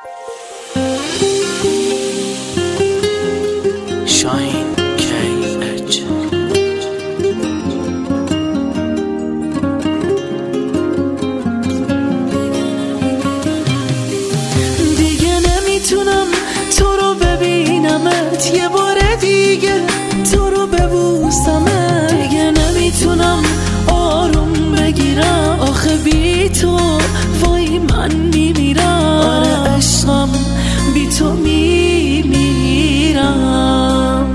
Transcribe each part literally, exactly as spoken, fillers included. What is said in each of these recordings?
شاهین کی اچ دیگه نمیتونم تو رو ببینمت، یه بار دیگه تو رو ببوسمت. دیگه نمیتونم آروم بگیرم، آخه بی تو وای من میمیرم. آره عشقم بی تو میمیرم.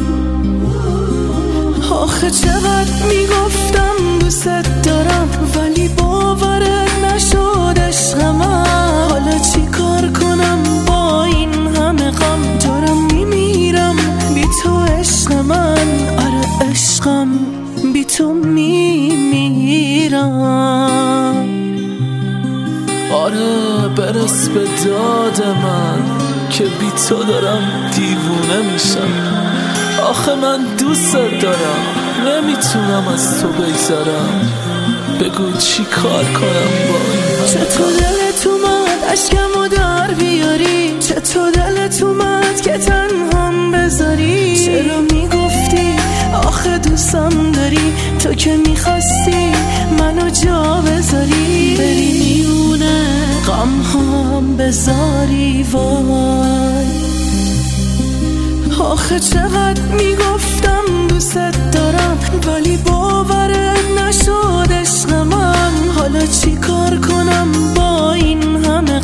آخه چقدر میگفتم دوست دارم ولی باورت نشد عشق من. حالا چی کار کنم با این همه غم، دارم میمیرم بی تو عشق من. آره عشقم بی تو میمیرم. آره برس به داد من که بی تو دارم دیوونه میشم. آخه من دوست دارم نمیتونم از تو بگذرم. بگو چی کار کنم با این؟ چطور دلت اومد عشقمو در بیاری؟ چطور دلت اومد که تنهام بذاری؟ چرا میگفتی آخه دوستم داری؟ تو که میخواستی منو جا بذاری، بری میونه غم هم بذاری. وای آخه چقدر میگفتم دوست دارم ولی باورت نشد عشق من. حالا چی کار کنم با این همه